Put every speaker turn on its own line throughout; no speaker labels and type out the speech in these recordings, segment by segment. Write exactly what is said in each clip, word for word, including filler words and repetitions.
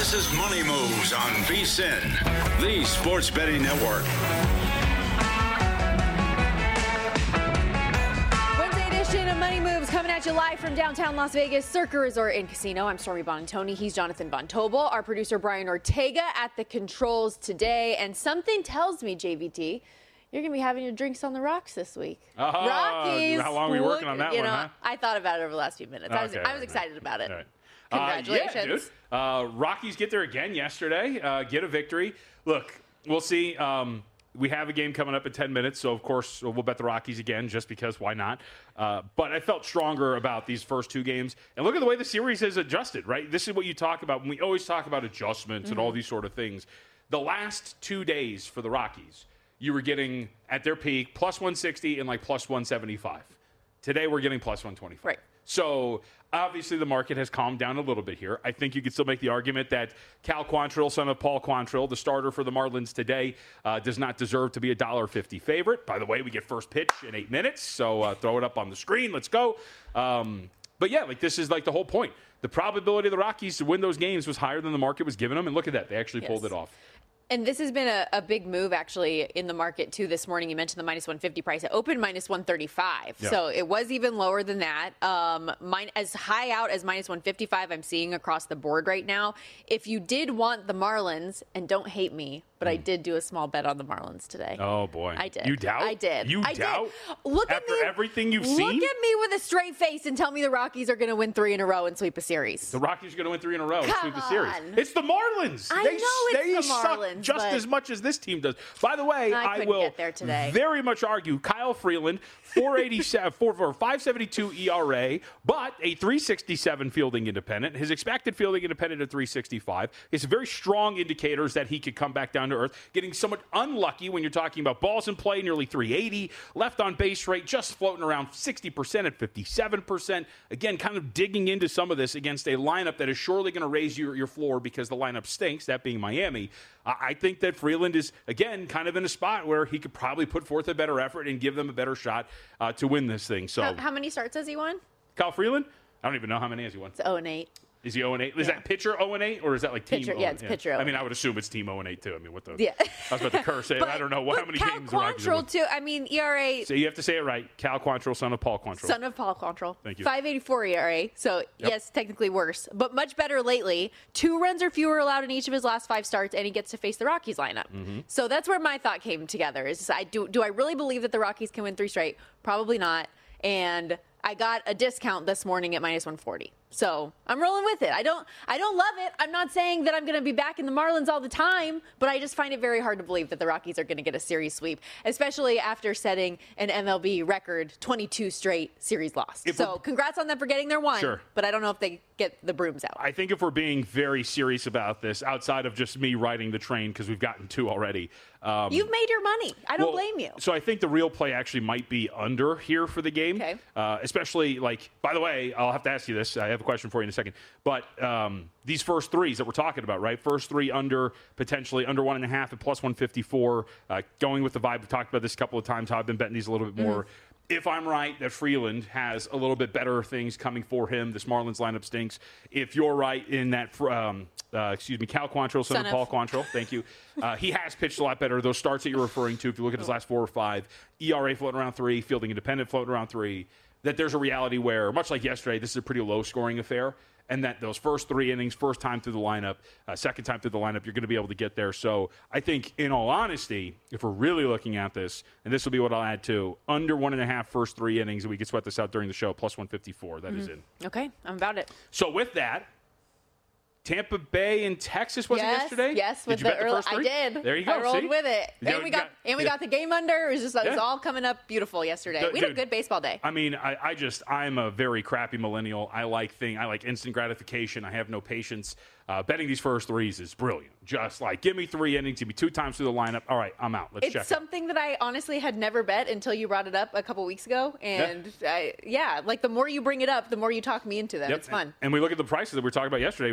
This is Money Moves on V S I N, the Sports Betting Network.
Wednesday edition of Money Moves coming at you live from downtown Las Vegas, Circa Resort and Casino. I'm Stormy Bonantoni. He's Jonathan Von Tobel. Our producer Brian Ortega at the controls today. And something tells me, J V T, you're going to be having your drinks on the rocks this week.
Uh,
Rockies.
How long are we working on that
you
one,
know,
huh?
I thought about it over the last few minutes. I was,
Okay,
I was
right,
excited about it.
right.
Congratulations.
Uh, yeah, dude. Uh, Rockies get there again yesterday, uh, get a victory. Look, we'll see. Um, we have a game coming up in ten minutes, so of course we'll bet the Rockies again just because why not? Uh, but I felt stronger about these first two games. And look at the way the series has adjusted, right? This is what you talk about when we always talk about adjustments mm-hmm. and all these sort of things. The last two days for the Rockies, you were getting at their peak plus one sixty and like plus one seventy-five. Today we're getting plus one twenty-five.
Right.
So obviously the market has calmed down a little bit here. I think you could still make the argument that Cal Quantrill, son of Paul Quantrill, the starter for the Marlins today, uh, does not deserve to be a one dollar fifty favorite. By the way, we get first pitch in eight minutes, so uh, throw it up on the screen. Let's go. Um, but yeah, like this is like the whole point. The probability of the Rockies to win those games was higher than the market was giving them, and look at that. They actually
yes.
pulled it off.
And this has been a, a big move, actually, in the market, too, this morning. You mentioned the minus one fifty price. It opened minus one thirty-five. Yeah. So it was even lower than that. Um, mine, as high out as minus one fifty-five I'm seeing across the board right now. If you did want the Marlins, and don't hate me, but mm. I did do a small bet on the Marlins today.
Oh, boy.
I did.
You doubt?
I did.
You
I
doubt?
Did. Look
After
at me,
everything you've
look
seen?
Look at me with a straight face and tell me the Rockies are going to win three in a row and sweep a series.
The Rockies are going to win three in a row and
Come
sweep a series.
on.
It's the Marlins.
I
they,
know it's
they
the
suck
Marlins,
just
but
as much as this team does. By the way,
I,
I will
get there today.
very much argue Kyle Freeland, four eighty-seven, four, four, five seventy-two E R A, but a three sixty-seven fielding independent. His expected fielding independent at three sixty-five. It's very strong indicators that he could come back down to earth. Getting somewhat unlucky when you're talking about balls in play, nearly three eighty. Left on base rate just floating around sixty percent at fifty-seven percent. Again, kind of digging into some of this against a lineup that is surely going to raise your, your floor because the lineup stinks, that being Miami. I think that Freeland is, again, kind of in a spot where he could probably put forth a better effort and give them a better shot uh, to win this thing. So,
How, how many starts has he won?
Kyle Freeland? I don't even know how many has he won.
It's oh and eight.
Is he oh and eight? Is
yeah.
that pitcher oh and eight, or is that like team
pitcher,
oh?
Yeah, it's
yeah.
pitcher.
I mean, I would assume it's team oh and eight too. I mean, what the?
Yeah.
I was about to curse it.
but,
I don't know what, how many
Cal
games the Rockies have won.
too. I mean, E R A.
So you have to say it right. Cal Quantrill, son of Paul Quantrill.
Son of Paul Quantrill.
Thank you.
five eighty-four E R A. So yep. yes, technically worse, but much better lately. Two runs or fewer allowed in each of his last five starts, and he gets to face the Rockies lineup. Mm-hmm. So that's where my thought came together. Is I do do I really believe that the Rockies can win three straight? Probably not. And I got a discount this morning at minus one forty. So I'm rolling with it. I don't I don't love it. I'm not saying that I'm going to be back in the Marlins all the time, but I just find it very hard to believe that the Rockies are going to get a series sweep, especially after setting an M L B record twenty-two straight series loss. If so congrats on them for getting their one,
sure.
but I don't know if they get the brooms out.
I think if we're being very serious about this, outside of just me riding the train, because we've gotten two already. Um,
You've made your money. I don't
well,
blame you.
So I think the real play actually might be under here for the game.
Okay.
Uh, especially, like, by the way, I'll have to ask you this. I have a question for you in a second. But um, these first threes that we're talking about, right? First three under, potentially under one and a half at plus one fifty-four. Uh, going with the vibe. We've talked about this a couple of times, how I've been betting these a little bit more. Mm-hmm. If I'm right that Freeland has a little bit better things coming for him, this Marlins lineup stinks. If you're right in that, um, uh, excuse me, Cal Quantrill, son, son of Paul Quantrill, thank you. Uh, he has pitched a lot better. Those starts that you're referring to, if you look at his last four or five, E R A floating around three, fielding independent floating around three, that there's a reality where, much like yesterday, this is a pretty low-scoring affair, and that those first three innings, first time through the lineup, uh, second time through the lineup, you're going to be able to get there. So I think, in all honesty, if we're really looking at this, and this will be what I'll add to, under one and a half first three innings, and we can sweat this out during the show, plus one fifty-four. That mm-hmm. is in.
Okay, I'm about it.
So with that, Tampa Bay and Texas, was
yes,
it yesterday?
Yes, with
did you
the
bet
early.
the first three?
I did.
There you go.
I rolled
See?
with it,
You
and
know,
we got,
got
and we
yeah.
got the game under. It was just, it was
yeah.
all coming up beautiful yesterday.
D-
we had
dude,
a good baseball day.
I mean, I, I just, I'm a very crappy millennial. I like thing, I like instant gratification. I have no patience. Uh, betting these first threes is brilliant. Just like, give me three innings, give me two times through the lineup. All right, I'm out. Let's
it's
check. It's
something
it.
that I honestly had never bet until you brought it up a couple weeks ago. And yeah, I, yeah like the more you bring it up, the more you talk me into them.
Yep.
It's fun.
And, and we look at the prices that we were talking about yesterday. We're at plus one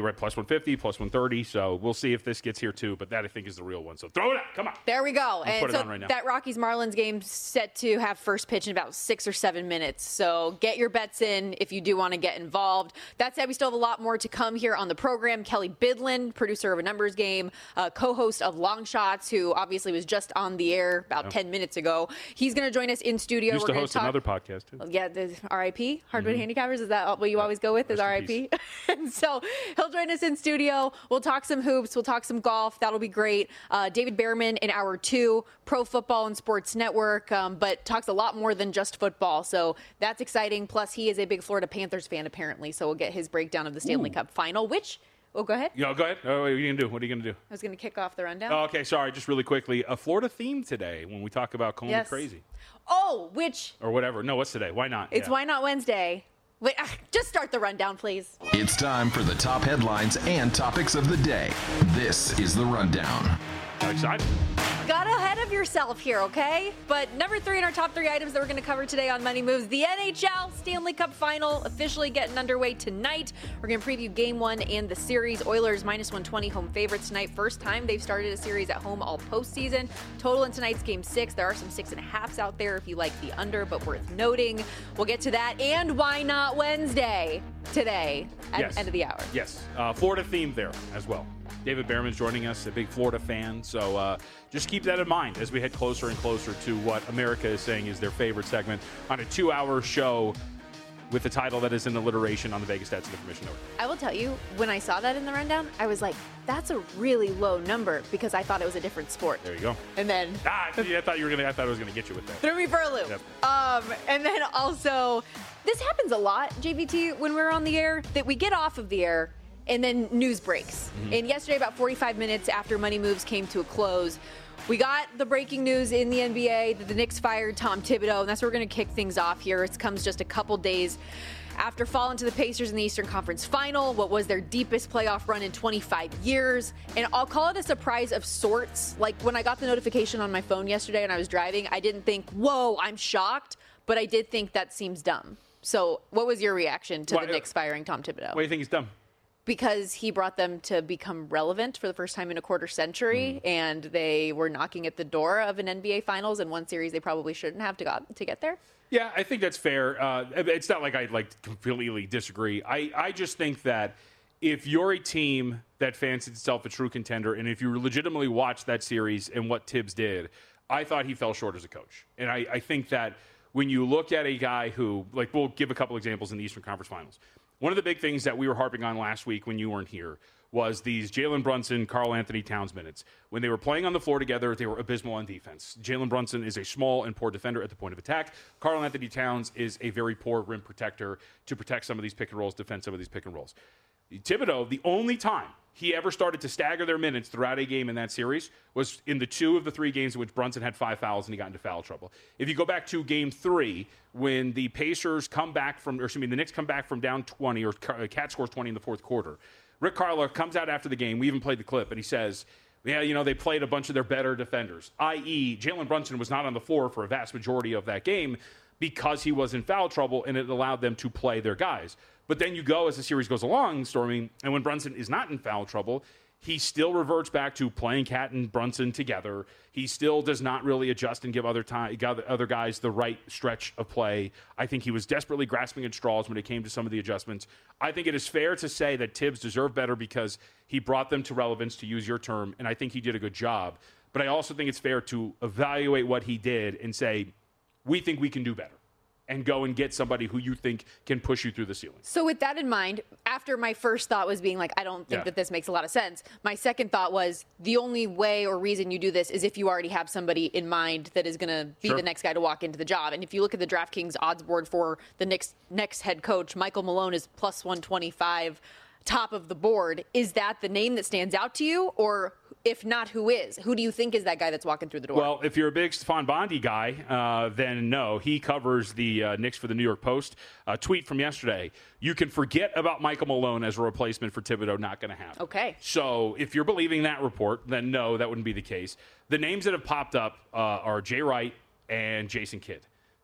fifty, plus one thirty. So we'll see if this gets here too. But that I think is the real one. So throw it out. Come on.
There we go.
I'll
and so
right
that Rockies Marlins game set to have first pitch in about six or seven minutes. So get your bets in if you do want to get involved. That said, we still have a lot more to come here on the program. Kelly Bidlin, producer of A Numbers Game, uh, co-host of Long Shots, who obviously was just on the air about yeah. ten minutes ago. He's going to join us in studio.
Used
We're
to host
talk-
another podcast too.
Yeah, the R I P Hardwood mm-hmm. Handicappers. Is that what you always go with? Is R I P? And so he'll join us in studio. We'll talk some hoops. We'll talk some golf. That'll be great. Uh, David Behrman in hour two, Pro Football and Sports Network, um, but talks a lot more than just football. So that's exciting. Plus, he is a big Florida Panthers fan, apparently. So we'll get his breakdown of the Stanley Ooh. Cup final, which. Oh, go ahead.
Yeah, go ahead. Oh, what are you going to do? What are you going to do?
I was going to kick off the rundown.
Oh, okay, sorry. Just really quickly. A Florida theme today when we talk about calling
yes.
it crazy.
Oh, which.
Or whatever. No, what's today? Why not?
It's
yeah.
Why Not Wednesday. Wait, just start the rundown, please.
It's time for the top headlines and topics of the day. This is the rundown.
How excited?
Got ahead of yourself here, okay? But number three in our top three items that we're going to cover today on Money Moves, the N H L Stanley Cup Final officially getting underway tonight. We're going to preview Game One and the series. Oilers minus one twenty home favorites tonight. First time they've started a series at home all postseason. Total in tonight's Game Six. There are some six and a halves out there if you like the under, but worth noting. We'll get to that and Why Not Wednesday today at
yes.
the end of the hour.
Yes, uh, Florida themed there as well. David Behrman's joining us, a big Florida fan. So uh, just keep that in mind as we head closer and closer to what America is saying is their favorite segment on a two-hour show with the title that is an alliteration on the Vegas Stats and Information Network.
I will tell you, when I saw that in the rundown, I was like, that's a really low number because I thought it was a different sport.
There you go.
And then
ah, I thought you were gonna. I thought I was gonna get you with that.
Threw me for a loop.
Yep.
Um, and then also, this happens a lot, J V T, when we're on the air, that we get off of the air. And then news breaks. Mm-hmm. And yesterday, about forty-five minutes after Money Moves came to a close, we got the breaking news in the N B A that the Knicks fired Tom Thibodeau, and that's where we're going to kick things off here. It comes just a couple days after falling to the Pacers in the Eastern Conference Final, what was their deepest playoff run in twenty-five years. And I'll call it a surprise of sorts. Like, when I got the notification on my phone yesterday and I was driving, I didn't think, whoa, I'm shocked, but I did think that seems dumb. So what was your reaction to
Why,
the Knicks firing Tom Thibodeau?
Why do you think he's dumb?
Because he brought them to become relevant for the first time in a quarter century, mm. and they were knocking at the door of an N B A Finals in one series they probably shouldn't have to got to get there.
Yeah, I think that's fair. Uh, it's not like I like completely disagree. I, I just think that if you're a team that fancies itself a true contender, and if you legitimately watch that series and what Tibbs did, I thought he fell short as a coach. And I, I think that when you look at a guy who, like, we'll give a couple examples in the Eastern Conference Finals. One of the big things that we were harping on last week when you weren't here was these Jalen Brunson, Karl Anthony Towns minutes. When they were playing on the floor together, they were abysmal on defense. Jalen Brunson is a small and poor defender at the point of attack. Karl Anthony Towns is a very poor rim protector to protect some of these pick and rolls, defend some of these pick and rolls. Thibodeau, the only time he ever started to stagger their minutes throughout a game in that series was in the two of the three games in which Brunson had five fouls and he got into foul trouble. If you go back to game three, when the Pacers come back from, or excuse me, the Knicks come back from down twenty, or Cat scores twenty in the fourth quarter, Rick Carlisle comes out after the game. We even played the clip, and he says, yeah, you know, they played a bunch of their better defenders, that is. Jalen Brunson was not on the floor for a vast majority of that game because he was in foul trouble, and it allowed them to play their guys. But then you go as the series goes along, Stormy, and when Brunson is not in foul trouble, he still reverts back to playing Cat and Brunson together. He still does not really adjust and give other time, other guys the right stretch of play. I think he was desperately grasping at straws when it came to some of the adjustments. I think it is fair to say that Tibbs deserved better because he brought them to relevance, to use your term, and I think he did a good job. But I also think it's fair to evaluate what he did and say, we think we can do better, and go and get somebody who you think can push you through the ceiling.
So with that in mind, after my first thought was being like, I don't think
yeah.
that this makes a lot of sense, my second thought was the only way or reason you do this is if you already have somebody in mind that is going to be
sure.
the next guy to walk into the job. And if you look at the DraftKings odds board for the next, next head coach, Michael Malone is plus one twenty-five, top of the board. Is that the name that stands out to you? Or if not, who is? Who do you think is that guy that's walking through the door?
Well, if you're a big Stephon Bondi guy, uh, then no. He covers the uh, Knicks for the New York Post. A tweet from yesterday. You can forget about Michael Malone as a replacement for Thibodeau. Not going to happen.
Okay.
So if you're believing that report, then no, that wouldn't be the case. The names that have popped up uh, are Jay Wright and Jason Kidd.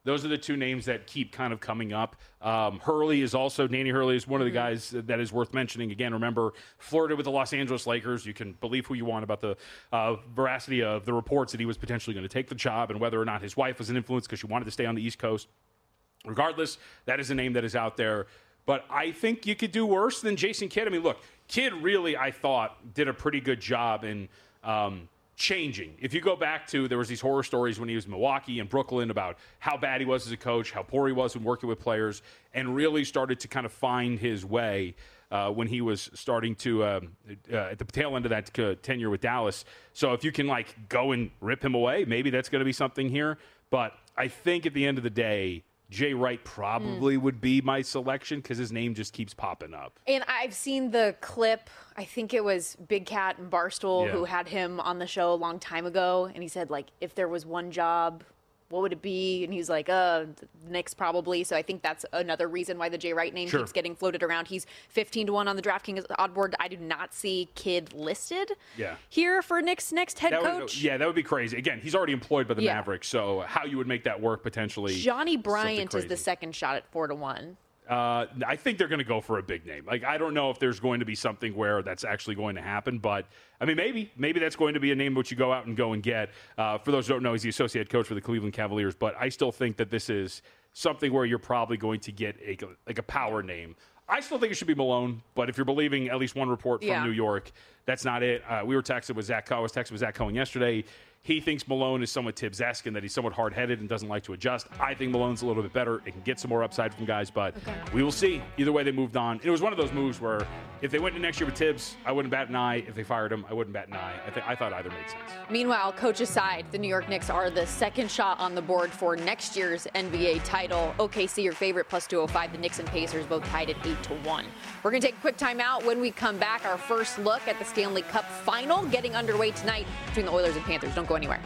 Those are the two names that keep kind of coming up. Um, Hurley is also, Danny Hurley is one of the guys that is worth mentioning. Again, remember, Florida with the Los Angeles Lakers. You can believe who you want about the uh, veracity of the reports that he was potentially going to take the job and whether or not his wife was an influence because she wanted to stay on the East Coast. Regardless, that is a name that is out there. But I think you could do worse than Jason Kidd. I mean, look, Kidd really, I thought, did a pretty good job in um, – changing. If you go back to, there was these horror stories when he was in Milwaukee and Brooklyn about how bad he was as a coach, how poor he was when working with players, and really started to kind of find his way uh, when he was starting to, um, uh, at the tail end of that uh, tenure with Dallas. So if you can, like, go and rip him away, maybe that's going to be something here. But I think at the end of the day, Jay Wright probably mm. would be my selection because his name just keeps popping up.
And I've seen the clip. I think it was Big Cat and Barstool
yeah.
who had him on the show a long time ago. And he said, like, if there was one job, what would it be? And he's like, uh, the Knicks probably. So I think that's another reason why the Jay Wright name
sure.
keeps getting floated around. He's fifteen to one on the DraftKings odd board. I do not see Kidd listed
yeah.
here for Knicks' next head
that
coach.
Would, yeah, that would be crazy. Again, he's already employed by the
yeah.
Mavericks, so how you would make that work potentially.
Johnny Bryant is the second shot at four to one.
Uh, I think they're going to go for a big name. Like, I don't know if there's going to be something where that's actually going to happen, but I mean, maybe, maybe that's going to be a name which you go out and go and get. Uh, for those who don't know, he's the associate coach for the Cleveland Cavaliers, but I still think that this is something where you're probably going to get a, like a power name. I still think it should be Malone, but if you're believing at least one report from
yeah.
New York, that's not it. Uh, we were texted with Zach Cohen. I was texting with Zach Cohen yesterday. He thinks Malone is somewhat Tibbs-esque and that he's somewhat hard-headed and doesn't like to adjust. I think Malone's a little bit better. It can get some more upside from guys, but okay. we will see. Either way, they moved on. It was one of those moves where if they went into next year with Tibbs, I wouldn't bat an eye. If they fired him, I wouldn't bat an eye. I, th- I thought either made sense.
Meanwhile, coach aside, the New York Knicks are the second shot on the board for next year's N B A title. O K C, your favorite, plus two oh five. The Knicks and Pacers both tied at eight to one. We're going to take a quick timeout. When we come back, our first look at the Stanley Cup final getting underway tonight between the Oilers and Panthers. Don't go anywhere.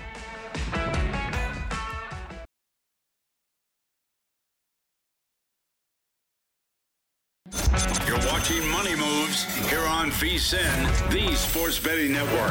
You're watching Money Moves here on VSiN, the Sports Betting Network.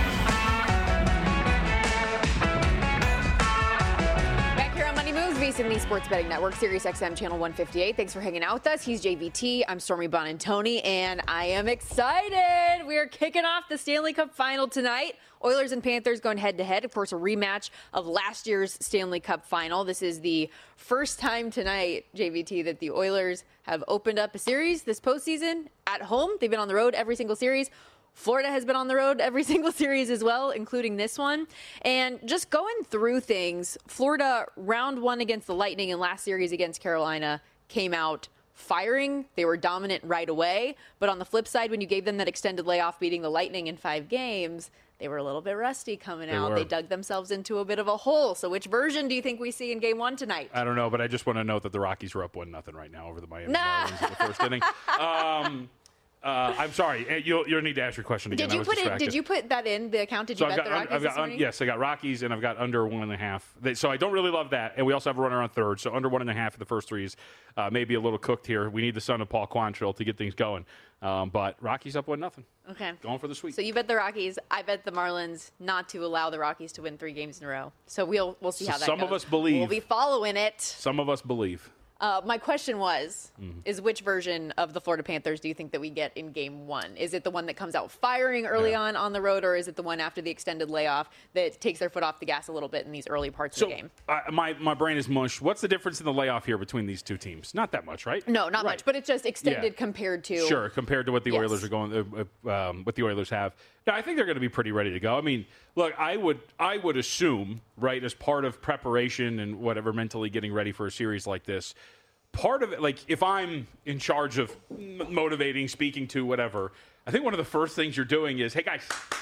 Back here on Money Moves, VSiN, the Sports Betting Network, Sirius X M Channel one fifty-eight. Thanks for hanging out with us. He's J V T. I'm Stormy Bonantoni, and I am excited. We are kicking off the Stanley Cup final tonight. Oilers and Panthers going head-to-head. Of course, a rematch of last year's Stanley Cup final. This is the first time tonight, J V T, that the Oilers have opened up a series this postseason at home. They've been on the road every single series. Florida has been on the road every single series as well, including this one. And just going through things, Florida, round one against the Lightning and last series against Carolina, came out firing. They were dominant right away. But on the flip side, when you gave them that extended layoff beating the Lightning in five games, they were a little bit rusty coming
they
out.
Were.
They dug themselves into a bit of a hole. So which version do you think we see in game one tonight?
I don't know, but I just want to note that the Rockies are up one nothing right now over the Miami
nah.
Marlins in the first inning. Um, uh, I'm sorry. You'll, you'll need to ask your question again.
Did you put it? Did you put that in the account? Did you
so
bet
I've got,
the Rockies
I've got,
this morning?
Yes, I got Rockies, and I've got under one and a half. So I don't really love that. And we also have a runner on third. So under one and a half of the first threes. Uh, maybe a little cooked here. We need the son of Paul Quantrill to get things going. Um, but Rockies up one nothing.
Okay.
Going for the sweep.
So you bet the Rockies. I bet the Marlins not to allow the Rockies to win three games in a row. So we'll we'll see
so
how that
some
goes.
Some of us believe.
We'll be following it.
Some of us believe.
Uh, my question was,
mm-hmm.
is which version of the Florida Panthers do you think that we get in game one? Is it the one that comes out firing early yeah. on on the road, or is it the one after the extended layoff that takes their foot off the gas a little bit in these early parts
so,
of the game?
Uh, my, my brain is mush. What's the difference in the layoff here between these two teams? Not that much, right?
No, not
right.
much, but it's just extended
yeah.
compared to...
Sure, compared to what the
yes.
Oilers are going, uh, um, what the Oilers have. No, I think they're going to be pretty ready to go. I mean, look, I would, I would assume, right, as part of preparation and whatever, mentally getting ready for a series like this, part of it, like if I'm in charge of motivating, speaking to, whatever, I think one of the first things you're doing is, hey guys,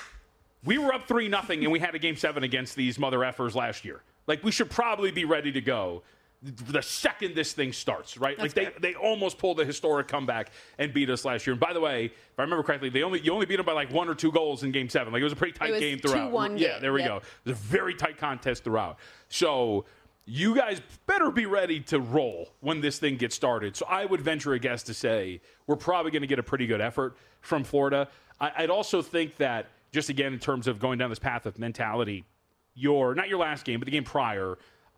we were up three nothing and we had a game seven against these mother effers last year. Like we should probably be ready to go the second this thing starts, right?
That's
like
fair.
they, they almost pulled a historic comeback and beat us last year. And by the way, if I remember correctly, they only you only beat them by like one or two goals in game seven. Like it was a pretty tight game throughout.
two one
yeah,
game.
there we
yep.
go. It was a very tight contest throughout. So you guys better be ready to roll when this thing gets started. So I would venture a guess to say we're probably going to get a pretty good effort from Florida. I, I'd also think that, just again, in terms of going down this path of mentality, your not your last game, but the game prior,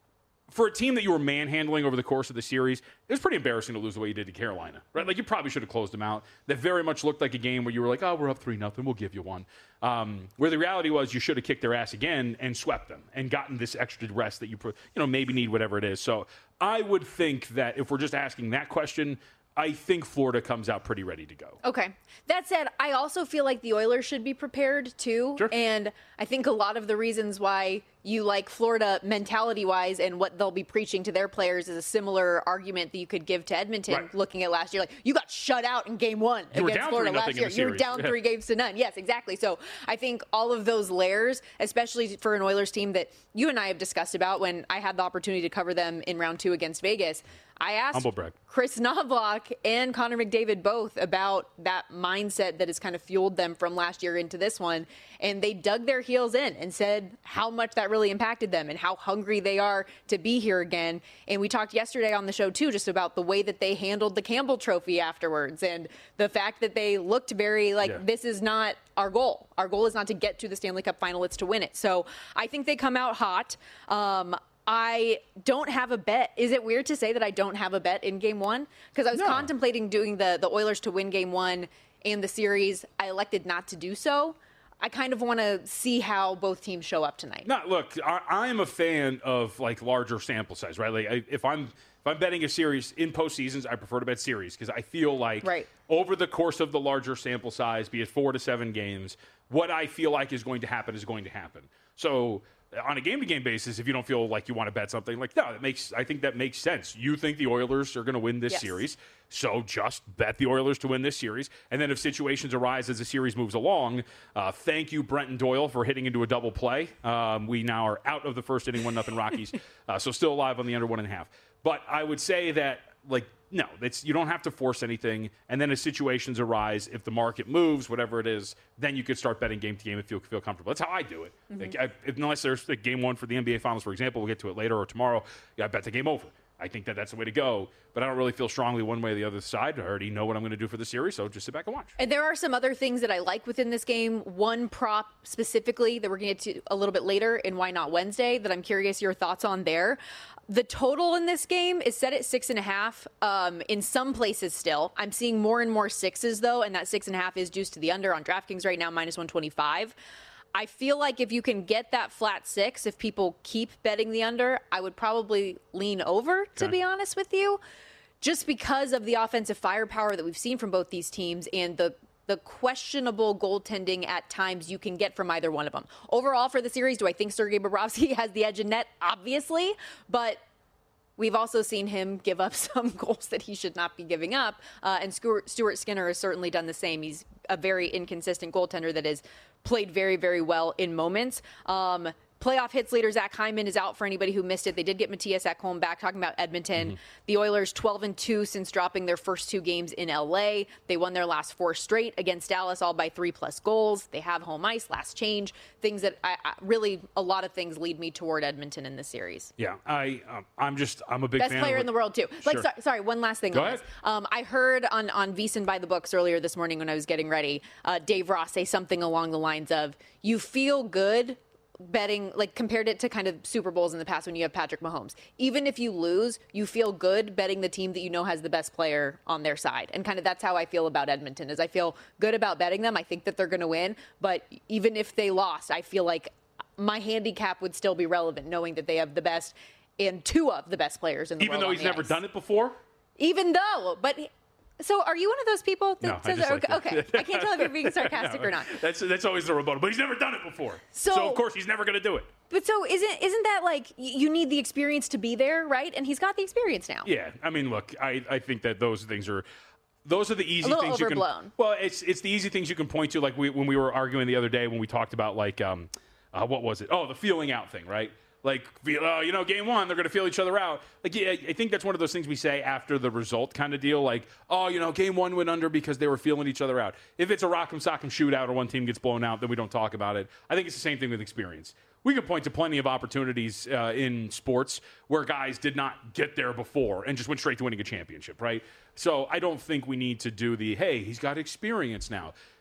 for a team that you were manhandling over the course of the series, it was pretty embarrassing to lose the way you did to Carolina, right? Like, you probably should have closed them out. That very much looked like a game where you were like, oh, we're up three nothing, we'll give you one. Um, where the reality was you should have kicked their ass again and swept them and gotten this extra rest that you, you know, maybe need, whatever it is. So I would think that if we're just asking that question, I think Florida comes out pretty ready to go.
Okay. That said, I also feel like the Oilers should be prepared too.
Sure.
And I think a lot of the reasons why you like Florida mentality-wise and what they'll be preaching to their players is a similar argument that you could give to Edmonton
Right.
looking at last year. Like, you got shut out in game one
You were
against
down
Florida
three
last
nothing
year.
in the
You were
series.
down
Yeah.
three games to none. Yes, exactly. So I think all of those layers, especially for an Oilers team that you and I have discussed about when I had the opportunity to cover them in round two against Vegas, I asked
Humble brag.
Chris Knobloch and Connor McDavid both about that mindset that has kind of fueled them from last year into this one. And they dug their heels in and said how much that really impacted them and how hungry they are to be here again. And we talked yesterday on the show, too, just about the way that they handled the Campbell Trophy afterwards and the fact that they looked very like,
Yeah.
this is not our goal. Our goal is not to get to the Stanley Cup final, it's to win it. So I think they come out hot. Um, I don't have a bet. Is it weird to say that I don't have a bet in game one? Because I was
No.
contemplating doing the, the Oilers to win game one and the series. I elected not to do so. I kind of want to see how both teams show up tonight.
No, look, I, I am a fan of like larger sample size, right? Like I, if I'm if I'm betting a series in postseasons, I prefer to bet series because I feel like
Right.
over the course of the larger sample size, be it four to seven games, what I feel like is going to happen is going to happen. So on a game-to-game basis, if you don't feel like you want to bet something, like, no, that makes, I think that makes sense. You think the Oilers are going to win this
Yes.
series, so just bet the Oilers to win this series. And then if situations arise as the series moves along, uh, thank you, Brenton Doyle, for hitting into a double play. Um, we now are out of the first inning, one nothing Rockies, uh, so still alive on the under one and a half. But I would say that, like, no, it's, you don't have to force anything. And then as situations arise, if the market moves, whatever it is, then you could start betting game to game if you feel comfortable. That's how I do it.
Mm-hmm.
Like, I, if, unless there's like, game one for the N B A Finals, for example, we'll get to it later or tomorrow, I bet the game over. I think that that's the way to go. But I don't really feel strongly one way or the other side. I already know what I'm going to do for the series, so just sit back and watch.
And there are some other things that I like within this game. One prop specifically that we're going to get to a little bit later in Why Not Wednesday that I'm curious your thoughts on there. The total in this game is set at six and a half. Um, in some places still. I'm seeing more and more sixes, though, and that six and a half is juiced to the under on DraftKings right now, minus one twenty-five. I feel like if you can get that flat six, if people keep betting the under, I would probably lean over, to
Okay.
be honest with you, just because of the offensive firepower that we've seen from both these teams and the the questionable goaltending at times you can get from either one of them. Overall for the series, do I think Sergei Bobrovsky has the edge in net? Obviously, but we've also seen him give up some goals that he should not be giving up. Uh, and Stuart, Stuart Skinner has certainly done the same. He's a very inconsistent goaltender that has played very, very well in moments. Um, Playoff hits leader Zach Hyman is out for anybody who missed it. They did get Matthias Ekholm back. Talking about Edmonton, mm-hmm. the Oilers twelve and two since dropping their first two games in L A. They won their last four straight against Dallas, all by three plus goals. They have home ice, last change, things that I, I really a lot of things lead me toward Edmonton in this series.
Yeah, I um, I'm just I'm a big
Best
fan
player
of
in the world too. Like,
Sure.
so, sorry, one last thing.
Go
on
ahead.
this. Um, I heard on on VSiN by the Books earlier this morning when I was getting ready, uh, Dave Ross say something along the lines of, "You feel good." Betting, like compared it to kind of Super Bowls in the past when you have Patrick Mahomes. Even if you lose, you feel good betting the team that you know has the best player on their side. And kind of that's how I feel about Edmonton, is I feel good about betting them. I think that they're going to win. But even if they lost, I feel like my handicap would still be relevant, knowing that they have the best and two of the best players in the
Even
world
though
on
he's
the
never
ice.
done it before?
Even though, but... So are you one of those people that
No, I
says,
just like
okay,
that.
okay, I can't tell if you're being sarcastic
No,
or not.
That's that's always the rebuttal. But he's never done it before.
So-
so of course he's never going to do it.
But so isn't isn't that like y- you need the experience to be there, right? And he's got the experience now.
Yeah, I mean, look, I, I think that those things are, those are the easy
A little
things you
overblown.
can. Well, it's it's the easy things you can point to, like we, when we were arguing the other day when we talked about like, um, uh, what was it? Oh, the feeling out thing, right? Like, uh, you know, game one, they're going to feel each other out. Like, yeah, I think that's one of those things we say after the result kind of deal. Like, oh, you know, game one went under because they were feeling each other out. If it's a rock'em sock'em shootout or one team gets blown out, then we don't talk about it. I think it's the same thing with experience. We could point to plenty of opportunities uh, in sports where guys did not get there before and just went straight to winning a championship, right? So I don't think we need to do the, hey, he's got experience now.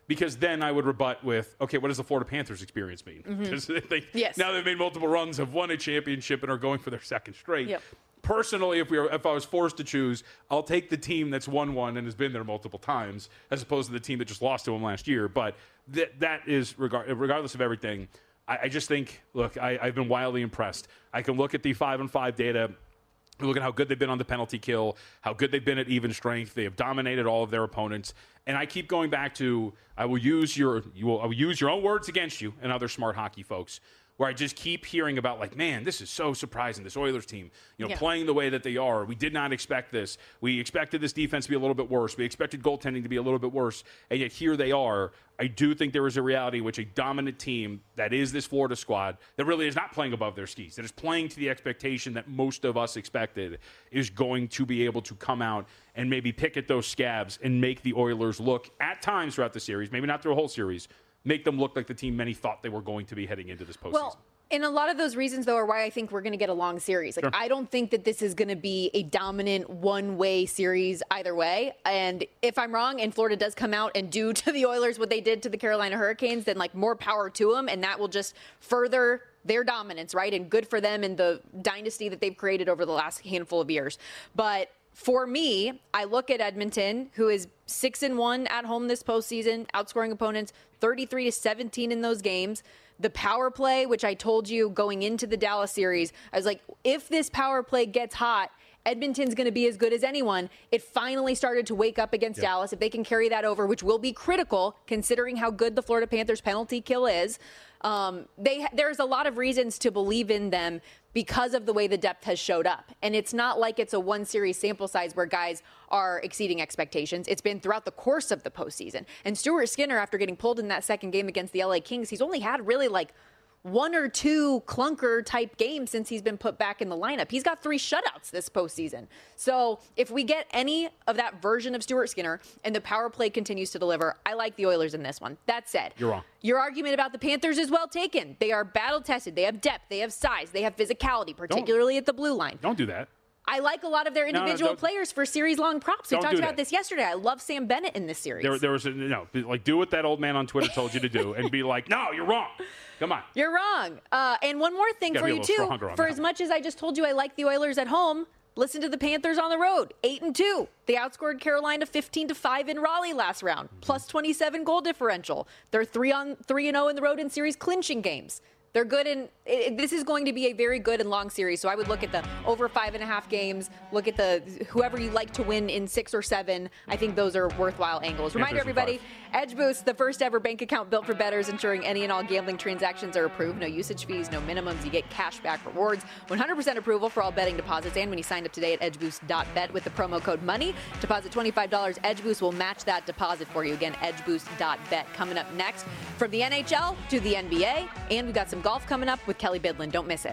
because then I would rebut with, okay, what does the Florida Panthers experience mean? Because
Mm-hmm.
they,
yes.
now they've made multiple runs, have won a championship, and are going for their second straight.
Yep.
Personally, if we were, if I was forced to choose, I'll take the team that's won one and has been there multiple times, as opposed to the team that just lost to them last year. But that that is regard, regardless of everything. I, I just think, look, I, I've been wildly impressed. I can look at the five and five data. Look at how good they've been on the penalty kill, how good they've been at even strength. They have dominated all of their opponents. And I keep going back to, I will use your, you will, I will use your own words against you and other smart hockey folks, where I just keep hearing about, like, man, this is so surprising, this Oilers team, you know,
Yeah.
playing the way that they are. We did not expect this. We expected this defense to be a little bit worse. We expected goaltending to be a little bit worse, and yet here they are. I do think there is a reality in which a dominant team that is this Florida squad that really is not playing above their skis, that is playing to the expectation that most of us expected, is going to be able to come out and maybe pick at those scabs and make the Oilers look, at times throughout the series, maybe not through a whole series, make them look like the team many thought they were going to be heading into this postseason.
Well, and a lot of those reasons, though, are why I think we're going to get a long series. Like,
Sure.
I don't think that this is going to be a dominant one-way series either way. And if I'm wrong and Florida does come out and do to the Oilers what they did to the Carolina Hurricanes, then, like, more power to them, and that will just further their dominance, right? And good for them and the dynasty that they've created over the last handful of years. But for me, I look at Edmonton, who is six and one at home this postseason, outscoring opponents thirty-three to seventeen in those games. The power play, which I told you going into the Dallas series, I was like, if this power play gets hot, Edmonton's going to be as good as anyone. It finally started to wake up against
Yeah.
Dallas. If they can carry that over, which will be critical considering how good the Florida Panthers penalty kill is, um, they there's a lot of reasons to believe in them because of the way the depth has showed up. And it's not like it's a one series sample size where guys are exceeding expectations. It's been throughout the course of the postseason. And Stuart Skinner, after getting pulled in that second game against the L A Kings, he's only had really like one or two clunker type games since he's been put back in the lineup. He's got three shutouts this postseason. So if we get any of that version of Stuart Skinner and the power play continues to deliver, I like the Oilers in this one. That said,
You're wrong.
Your argument about the Panthers is well taken. They are battle tested. They have depth. They have size. They have physicality, particularly at the blue line.
Don't do that.
I like a lot of their
No, no,
individual
don't-
players for series-long props. We
don't
talked
do
about
that.
this yesterday. I love Sam Bennett in this series.
There, there was a, no, like, do what that old man on Twitter told you to do and be like, no, you're wrong. Come on.
You're wrong. Uh, and one more thing
Gotta
for
be a
you,
little
too.
stronger on
For
that
as much as I just told you I like the Oilers at home, listen to the Panthers on the road. Eight and two. They outscored Carolina fifteen to five in Raleigh last round. Plus twenty-seven goal differential. They're three on three and zero in the road in series clinching games. They're good in it, this is going to be a very good and long series. So I would look at the over five and a half games, look at the whoever you like to win in six or seven. I think those are worthwhile angles. Reminder,
Panthers in
everybody,
five.
Edge Boost, the first ever bank account built for bettors, ensuring any and all gambling transactions are approved. No usage fees, no minimums. You get cash back rewards. one hundred percent approval for all betting deposits. And when you sign up today at edge boost dot bet with the promo code MONEY, deposit twenty-five dollars. Edge Boost will match that deposit for you. Again, edge boost dot bet. Coming up next, from the N H L to the N B A. And we've got some golf coming up with Kelly Bidlin. Don't miss it.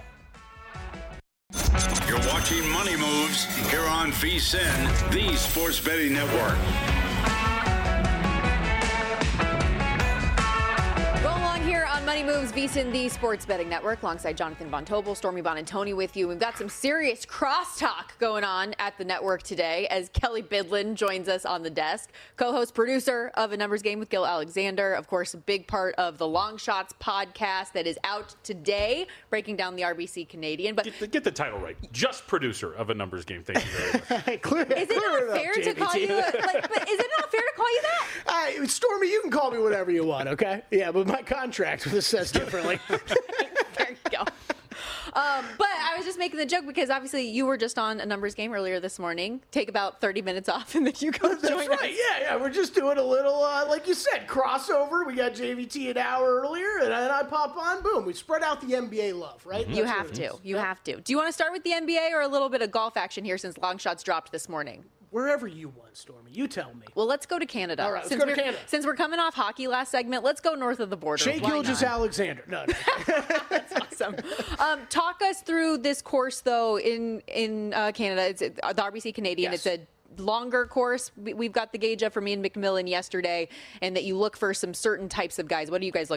You're watching Money Moves here on VSiN, the Sports Betting Network.
Roll along here on Money Moves, VSiN, the Sports Betting Network, alongside Jonathan Von Tobel, Stormy Bonantoni with you. We've got some serious crosstalk going on at the network today as Kelly Bidlin joins us on the desk, co-host, producer of A Numbers Game with Gil Alexander. Of course, a big part of the Long Shots podcast that is out today, breaking down the R B C Canadian. But
Get the, get the title right. Just producer of a numbers game. Thank you very much.
Clear,
is it
clear
not
up,
fair to
J B T.
call you? Like, but is it not fair to call you that?
Uh, Stormy, you can call me whatever you want, okay? Yeah, but my contract says differently.
There you go. Um, but I was just making the joke because obviously you were just on A Numbers Game earlier this morning. Take about thirty minutes off and then you go
That's
join
right.
us.
Yeah, yeah. We're just doing a little, uh, like you said, crossover. We got J V T an hour earlier, and then I pop on. Boom. We spread out the N B A love, right?
You
That's
have
what it
to.
is.
You
Yeah.
have to. Do you want to start with the N B A or a little bit of golf action here since Long Shots dropped this morning?
Wherever you want, Stormy. You tell me.
Well, let's go to Canada.
All right, let's
since
go to
we're,
Canada.
Since we're coming off hockey last segment, let's go north of the border.
Shea
Why
Gilgeous
not?
Alexander. No, no.
Awesome. Um, talk us through this course, though, in in uh, Canada. It's uh, the R B C Canadian.
Yes.
It's a longer course. We, we've got the gauge up from Ian McMillan yesterday, and that you look for some certain types of guys. What are you guys looking at?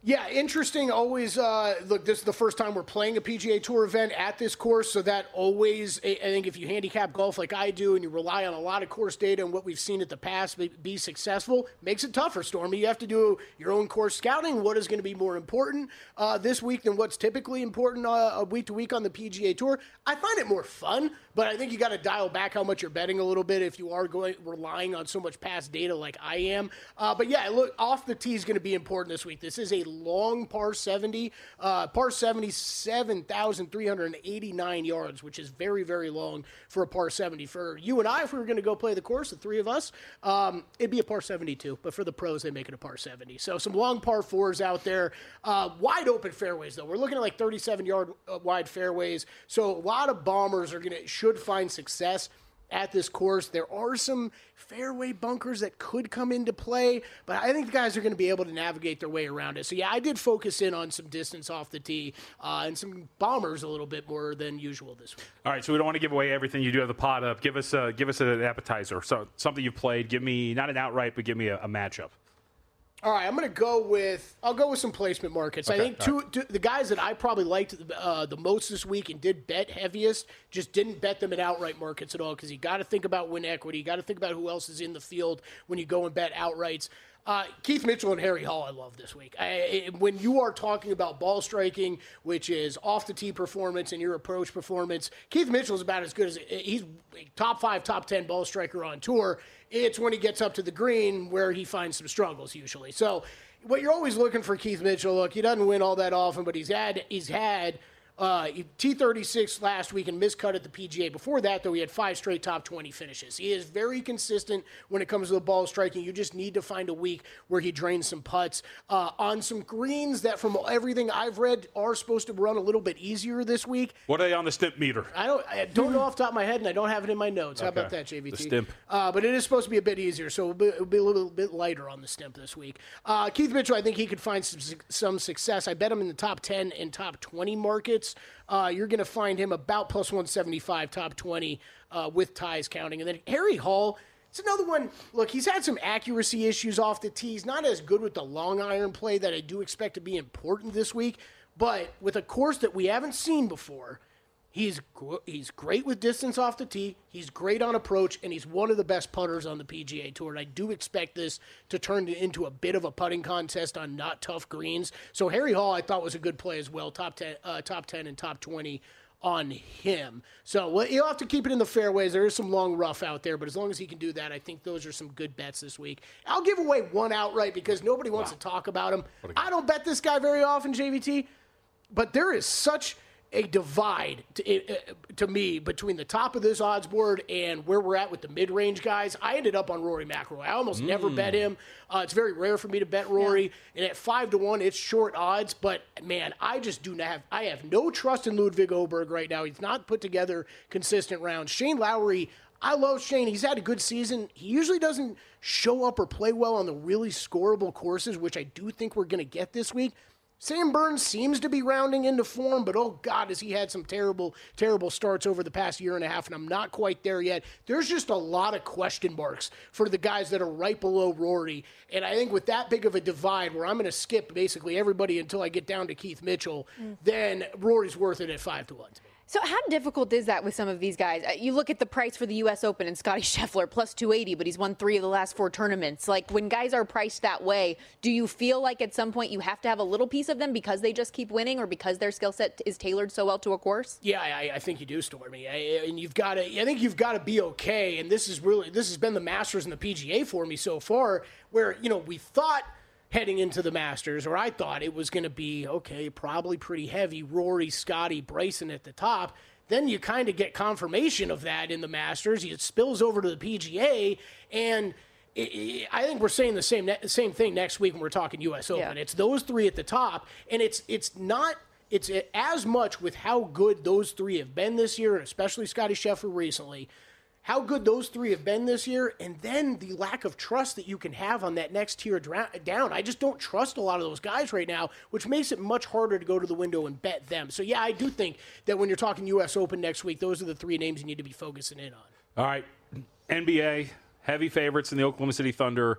Yeah, interesting. Always, uh, look, this is the first time we're playing a P G A Tour event at this course, so that always, I think if you handicap golf like I do and you rely on a lot of course data and what we've seen at the past be, be successful, makes it tougher, Stormy. You have to do your own course scouting. What is going to be more important uh, this week than what's typically important uh, week to week on the P G A Tour? I find it more fun, but I think you got to dial back how much you're betting a little bit if you are going relying on so much past data like I am. Uh, but yeah, look, off the tee is going to be important this week. This is a long par seventy, uh, par seventy-seven thousand three hundred eighty-nine yards, which is very, very long for a par seventy. For you and I, if we were going to go play the course, the three of us, um, it'd be a par seventy-two. But for the pros, they make it a par seventy. So some long par fours out there. Uh, wide open fairways, though. We're looking at like thirty-seven yard uh, wide fairways. So a lot of bombers are going to should find success at this course. There are some fairway bunkers that could come into play, but I think the guys are going to be able to navigate their way around it. So yeah, I did focus in on some distance off the tee uh, and some bombers a little bit more than usual this week.
All right, so we don't want to give away everything. You do have the pot up. Give us a, give us an appetizer. So something you've played. Give me not an outright, but give me a, a matchup.
All right, I'm going to go with I'll go with some placement markets. Okay, I think two, right. two the guys that I probably liked uh, the most this week and did bet heaviest, just didn't bet them in outright markets at all, because you got to think about win equity. You got to think about who else is in the field when you go and bet outrights. Uh, Keith Mitchell and Harry Hall I love this week. I, when you are talking about ball striking, which is off the tee performance and your approach performance, Keith Mitchell is about as good as he's top five, top ten ball striker on tour. It's when he gets up to the green where he finds some struggles usually. So what you're always looking for Keith Mitchell, look, he doesn't win all that often, but he's had he's had Uh, T thirty-six last week and miscut at the P G A. Before that, though, he had five straight top twenty finishes. He is very consistent when it comes to the ball striking. You just need to find a week where he drains some putts. Uh, on some greens that, from everything I've read, are supposed to run a little bit easier this week.
What are they on the stimp meter?
I don't I don't know off the top of my head, and I don't have it in my notes. How
okay.
about that, J V T?
The stimp.
Uh, but it is supposed to be a bit easier, so it'll be, it'll be a little bit lighter on the stimp this week. Uh, Keith Mitchell, I think he could find some, some success. I bet him in the top ten and top twenty markets. Uh, you're going to find him about plus one seventy-five, top twenty, uh, with ties counting. And then Harry Hall, it's another one. Look, he's had some accuracy issues off the tee. He's not as good with the long iron play that I do expect to be important this week. But with a course that we haven't seen before, he's he's great with distance off the tee. He's great on approach, and he's one of the best putters on the P G A Tour. And I do expect this to turn into a bit of a putting contest on not tough greens. So Harry Hall, I thought, was a good play as well. Top ten, uh, top ten, and top twenty on him. So well, you'll have to keep it in the fairways. There is some long rough out there, but as long as he can do that, I think those are some good bets this week. I'll give away one outright because nobody wants wow. to talk about him. I don't bet this guy very often, J V T, but there is such a divide to, uh, to me between the top of this odds board and where we're at with the mid-range guys. I ended up on Rory McIlroy. I almost mm. never bet him. Uh, it's very rare for me to bet Rory, yeah. and at five to one, it's short odds. But man, I just do not have. I have no trust in Ludwig Oberg right now. He's not put together consistent rounds. Shane Lowry. I love Shane. He's had a good season. He usually doesn't show up or play well on the really scoreable courses, which I do think we're going to get this week. Sam Burns seems to be rounding into form, but oh God, has he had some terrible, terrible starts over the past year and a half, and I'm not quite there yet. There's just a lot of question marks for the guys that are right below Rory, and I think with that big of a divide where I'm going to skip basically everybody until I get down to Keith Mitchell, mm. then Rory's worth it at five to one.
So how difficult is that with some of these guys? You look at the price for the U S Open and Scotty Scheffler, plus two eighty, but he's won three of the last four tournaments. Like, when guys are priced that way, do you feel like at some point you have to have a little piece of them because they just keep winning or because their skill set is tailored so well to a course?
Yeah, I, I think you do, Stormy. I, and you've got to, I think you've got to be okay. And this is really, this has been the Masters and the P G A for me so far, where, you know, we thought heading into the Masters, or I thought it was going to be, okay, probably pretty heavy, Rory, Scotty, Bryson at the top. Then you kind of get confirmation of that in the Masters. It spills over to the P G A, and it, it, I think we're saying the same same thing next week when we're talking U S Open. Yeah. It's those three at the top, and it's it's not it's as much with how good those three have been this year, and especially Scotty Scheffler recently, how good those three have been this year, and then the lack of trust that you can have on that next tier down. I just don't trust a lot of those guys right now, which makes it much harder to go to the window and bet them. So, yeah, I do think that when you're talking U S Open next week, those are the three names you need to be focusing in on.
All right, N B A, heavy favorites in the Oklahoma City Thunder. Uh,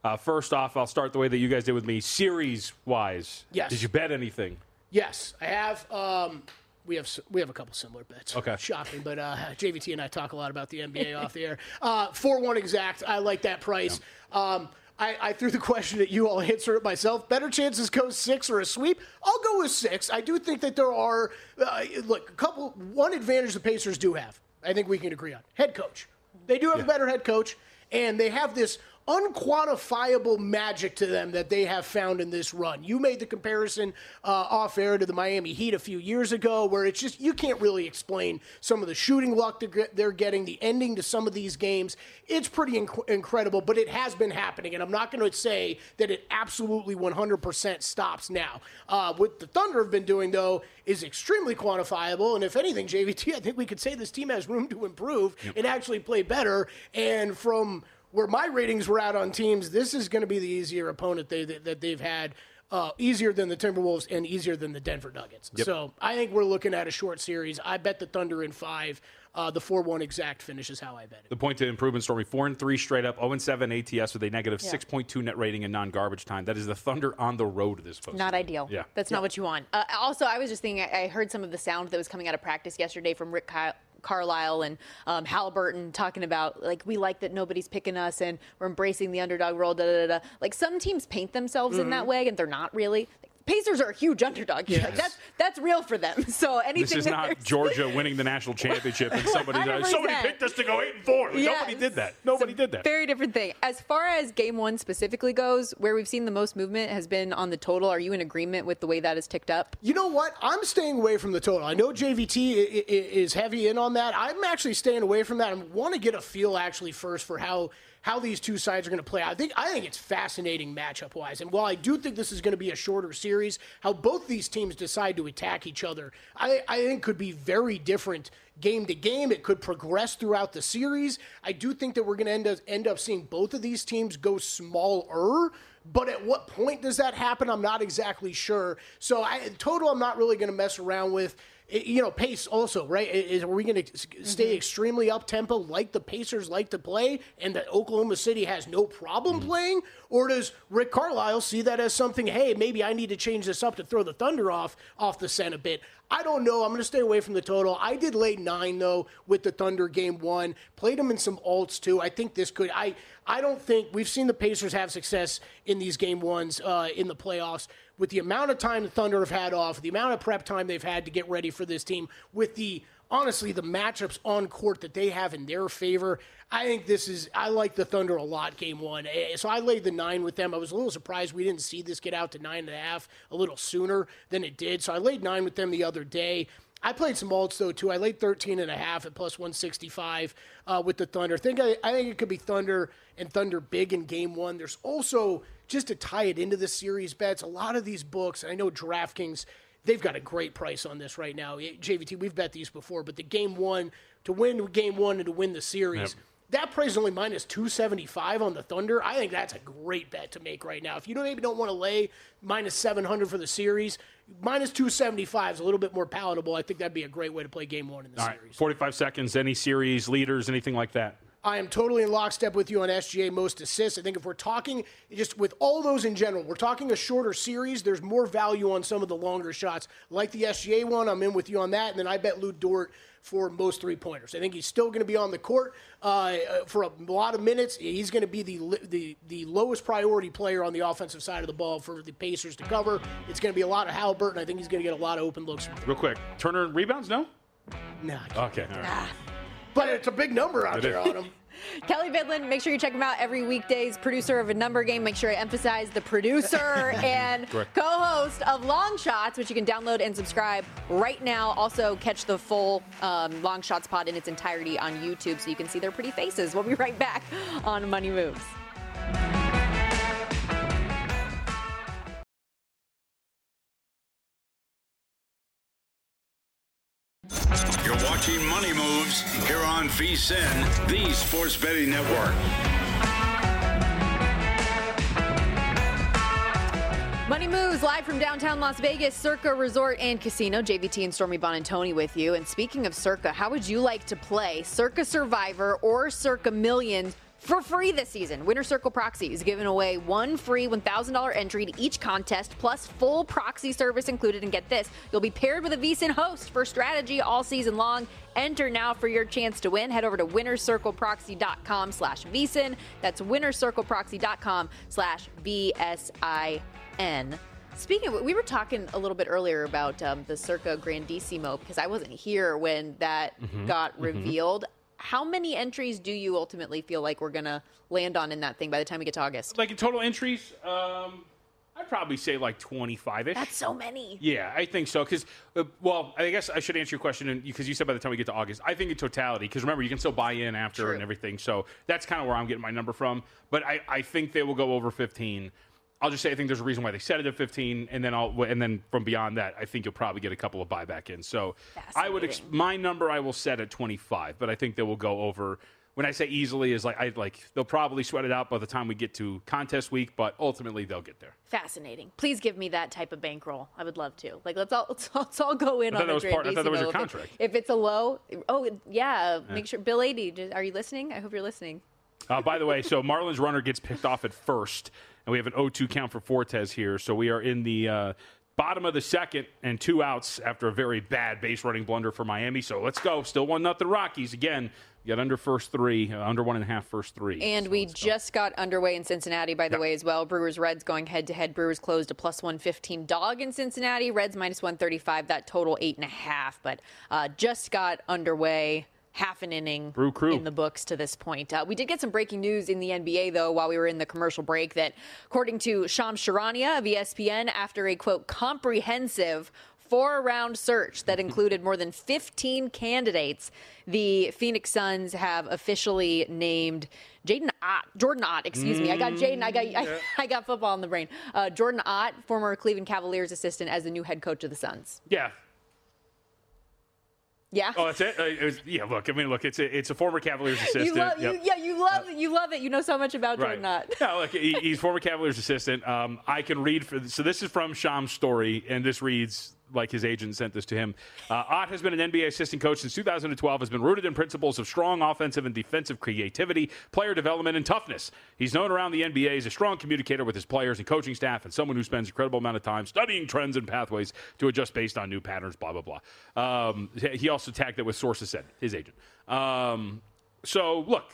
Uh, first off, I'll start the way that you guys did with me, series-wise.
Yes.
Did you bet anything?
Yes, I have. Um, we have we have a couple similar bets.
Okay.
Shocking, but uh, J V T and I talk a lot about the N B A off the air. Uh, four one exact. I like that price. Yeah. Um, I, I threw the question at you. I'll answer it myself. Better chances go six or a sweep? I'll go with six. I do think that there are, uh, look, a couple, one advantage the Pacers do have, I think we can agree on. Head coach. They do have yeah. a better head coach, and they have this unquantifiable magic to them that they have found in this run. You made the comparison uh, off air to the Miami Heat a few years ago, where it's just, you can't really explain some of the shooting luck they're getting, the ending to some of these games. It's pretty inc- incredible, but it has been happening, and I'm not going to say that it absolutely one hundred percent stops now. Uh, what the Thunder have been doing, though, is extremely quantifiable, and if anything, J V T, I think we could say this team has room to improve yep. and actually play better, and from where my ratings were out on teams, this is going to be the easier opponent they, that, that they've had, uh, easier than the Timberwolves and easier than the Denver Nuggets. Yep. So I think we're looking at a short series. I bet the Thunder in five. Uh, the four one exact finish is how I bet it.
The point to improvement, Stormy, four and three straight up, oh and seven A T S with a negative yeah. six point two net rating in non-garbage time. That is the Thunder on the road this postseason.
Not ideal.
Yeah.
That's
yeah.
not what you want. Uh, also, I was just thinking, I, I heard some of the sound that was coming out of practice yesterday from Rick Kyle. Carlisle and um, Halliburton talking about, like, we like that nobody's picking us and we're embracing the underdog role, da da da. Like, some teams paint themselves mm-hmm. in that way, and they're not really. Pacers are a huge underdog. Yes. Like, that's that's real for them. So anything.
This is
that
not Georgia winning the national championship and somebody uh, somebody picked us to go eight and four. Yes. Nobody did that. Nobody did that.
Very different thing. As far as game one specifically goes, where we've seen the most movement has been on the total. Are you in agreement with the way that is ticked up?
You know what? I'm staying away from the total. I know J V T is heavy in on that. I'm actually staying away from that. I want to get a feel actually first for how. how these two sides are going to play. I think I think it's fascinating matchup-wise. And while I do think this is going to be a shorter series, how both these teams decide to attack each other, I, I think could be very different game to game. It could progress throughout the series. I do think that we're going to end up, end up seeing both of these teams go smaller. But at what point does that happen? I'm not exactly sure. So I, total, I'm not really going to mess around with. You know, pace also, right? Is, are we going to stay mm-hmm. extremely up-tempo like the Pacers like to play and that Oklahoma City has no problem mm-hmm. playing? Or does Rick Carlisle see that as something, hey, maybe I need to change this up to throw the Thunder off off the scent a bit? I don't know. I'm going to stay away from the total. I did lay nine, though, with the Thunder game one. Played them in some alts, too. I think this could – I I don't think – we've seen the Pacers have success in these game ones uh, in the playoffs. With the amount of time the Thunder have had off, the amount of prep time they've had to get ready for this team, with the honestly the matchups on court that they have in their favor, I think this is I like the Thunder a lot. Game one, so I laid the nine with them. I was a little surprised we didn't see this get out to nine and a half a little sooner than it did. So I laid nine with them the other day. I played some alts, though, too. I laid thirteen and a half at plus one sixty-five uh, with the Thunder. I think, I, I think it could be Thunder and Thunder big in game one. There's also, just to tie it into the series bets, a lot of these books, and I know DraftKings, they've got a great price on this right now. J V T, we've bet these before, but the game one, to win game one and to win the series, yep. that price is only minus two seventy-five on the Thunder. I think that's a great bet to make right now. If you don't, maybe don't want to lay minus seven hundred for the series, minus two seventy-five is a little bit more palatable. I think that'd be a great way to play game one in the
All
series.
Right, forty-five seconds, any series, leaders, anything like that?
I am totally in lockstep with you on S G A most assists. I think if we're talking, just with all those in general, we're talking a shorter series, there's more value on some of the longer shots. Like the S G A one, I'm in with you on that. And then I bet Lou Dort for most three-pointers. I think he's still going to be on the court uh, for a lot of minutes. He's going to be the, the the lowest priority player on the offensive side of the ball for the Pacers to cover. It's going to be a lot of Halliburton. I think he's going to get a lot of open looks.
Real quick, Turner rebounds, no?
No.
Nah, okay. All right. Nah.
But it's a big number out it there is. on him.
Kelly Vidlin, make sure you check him out every weekdays. Producer of A Number Game. Make sure I emphasize the producer and Correct. co-host of Long Shots, which you can download and subscribe right now. Also, catch the full um, Long Shots pod in its entirety on YouTube so you can see their pretty faces. We'll be right back on Money Moves.
You're watching Money Moves here on V S I N, the Sports Betting Network.
Money Moves live from downtown Las Vegas, Circa Resort and Casino. J V T and Stormy Bonantoni with you. And speaking of Circa, how would you like to play Circa Survivor or Circa Millions For free this season, Winner Circle Proxy is giving away one free one thousand dollars entry to each contest, plus full proxy service included. And get this, you'll be paired with a VSiN host for strategy all season long. Enter now for your chance to win. Head over to winnercircleproxy.com slash VSiN. That's winnercircleproxy.com slash V S I N. Speaking of, we were talking a little bit earlier about um, the Circa Grandissimo because I wasn't here when that
Mm-hmm.
got revealed. How many entries do you ultimately feel like we're going to land on in that thing by the time we get to August?
Like in total entries, um, I'd probably say like twenty-five-ish.
That's so many.
Yeah, I think so. Because, uh, well, I guess I should answer your question because you said by the time we get to August. I think in totality, because remember, you can still buy in after
True.
and everything. So that's kind of where I'm getting my number from. But I, I think they will go over fifteen. I'll just say I think there's a reason why they set it at fifteen, and then I'll and then from beyond that, I think you'll probably get a couple of buyback in. So I would ex- my number I will set at twenty-five, but I think they will go over. When I say easily, is like I like they'll probably sweat it out by the time we get to contest week, but ultimately they'll get there.
Fascinating. Please give me that type of bankroll. I would love to. Like let's all let's all, let's all go in
I thought
on
that
the
was part- I thought that was your
Grandissimo.
contract.
If, it, if it's a low, oh yeah, make sure. Bill eighty, are you listening? I hope you're listening.
Uh, by the way, so Marlins runner gets picked off at first, and we have an oh two count for Fortes here. So we are in the uh, bottom of the second and two outs after a very bad base running blunder for Miami. So let's go. Still one nothing Rockies. Again, you got under first three, uh, under one and a half first three.
And
so
we just got underway in Cincinnati, by the
Yep.
way, as well. Brewers Reds going head to head. Brewers closed a plus one fifteen dog in Cincinnati. Reds minus one thirty-five. That total eight and a half. But uh, just got underway. Half an inning
Brew Crew.
in the books to this point. Uh, we did get some breaking news in the N B A, though, while we were in the commercial break that, according to Shams Charania of E S P N, after a, quote, comprehensive four-round search that included more than fifteen candidates, the Phoenix Suns have officially named Jaden Ott, Jordan Ott, excuse me. I got Jaden, I got I, I got football in the brain. Uh, Jordan Ott, former Cleveland Cavaliers assistant, as the new head coach of the Suns.
Yeah.
Yeah.
Oh, that's it? Uh, it was, yeah, look, I mean, look, it's a, it's a former Cavaliers assistant.
You love,
Yep.
you, yeah, you love, you love it. You know so much about
Right.
Jordan Ott.
No, look, he, he's former Cavaliers assistant. Um, I can read for so this is from Sham's story, and this reads like his agent sent this to him. Uh, Ott has been an N B A assistant coach since two thousand twelve, has been rooted in principles of strong offensive and defensive creativity, player development, and toughness. He's known around the N B A as a strong communicator with his players and coaching staff, and someone who spends an incredible amount of time studying trends and pathways to adjust based on new patterns, blah, blah, blah. Um, he also tagged it with sources said, his agent. Um, so, look,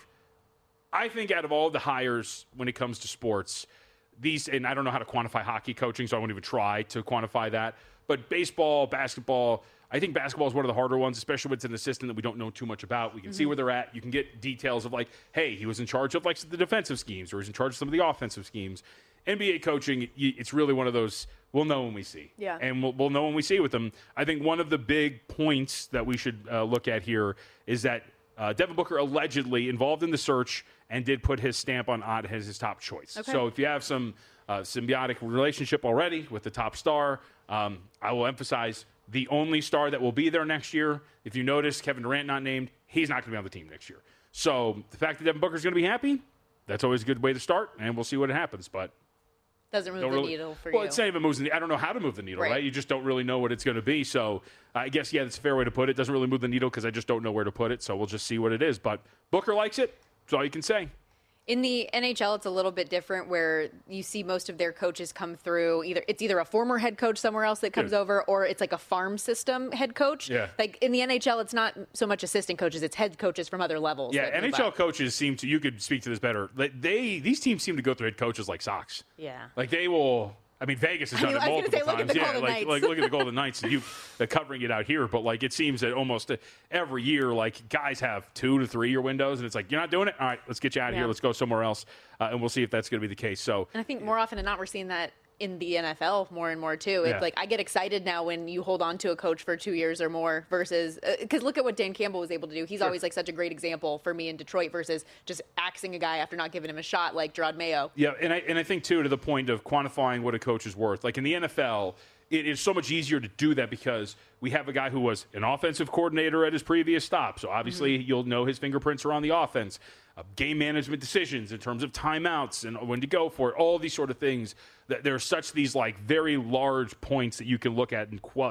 I think out of all the hires when it comes to sports, these, and I don't know how to quantify hockey coaching, so I won't even try to quantify that. But baseball, basketball, I think basketball is one of the harder ones, especially when it's an assistant that we don't know too much about. We can mm-hmm. see where they're at. You can get details of like, hey, he was in charge of like the defensive schemes, or he's in charge of some of the offensive schemes. N B A coaching, it's really one of those, we'll know when we see.
Yeah.
And we'll, we'll know when we see with them. I think one of the big points that we should uh, look at here is that uh, Devin Booker allegedly involved in the search and did put his stamp on Ott as his top choice.
Okay.
So if you have some uh, symbiotic relationship already with the top star, um, I will emphasize the only star that will be there next year. If you notice, Kevin Durant not named, he's not going to be on the team next year. So the fact that Devin Booker's going to be happy, that's always a good way to start, and we'll see what happens. But
doesn't move the
really,
needle for
well,
you.
it's not even moves the, I don't know how to move the needle, right.
Right.
You just don't really know what it's going to be. So I guess, yeah, that's a fair way to put it. It doesn't really move the needle because I just don't know where to put it. So we'll just see what it is. But Booker likes it. That's all you can say.
In the N H L, it's a little bit different where you see most of their coaches come through. Either it's either a former head coach somewhere else that comes
Yeah.
over, or it's like a farm system head coach.
Yeah.
Like in the N H L, it's not so much assistant coaches; it's head coaches from other levels.
Yeah,
that move
N H L
up.
coaches seem to, you could speak to this better. Like, They These teams seem to go through head coaches like socks.
Yeah.
Like they will, I mean, Vegas has
I
done
knew-
it
I was
multiple
gonna say, look at
times.
the
Yeah,
Golden
like,
Knights.
like look at the Golden Knights and you uh, covering it out here. But like it seems that almost every year, like guys have two to three year windows, and it's like, you're not doing it? All right, let's get you out of
Yeah.
here. Let's go somewhere else. Uh, and we'll see if that's going to be the case. So
And I think more often than not, we're seeing that in the N F L more and more too. It's
Yeah.
like I get excited now when you hold on to a coach for two years or more versus because look at what Dan Campbell was able to do. He's
Sure.
always like such a great example for me in Detroit versus just axing a guy after not giving him a shot like Gerard Mayo.
Yeah, and I and I think too to the point of quantifying what a coach is worth. Like in the N F L, it is so much easier to do that because we have a guy who was an offensive coordinator at his previous stop. So obviously mm-hmm. you'll know his fingerprints are on the offense. Uh, game management decisions in terms of timeouts and when to go for it, all these sort of things. That there are such these like very large points that you can look at and qual- like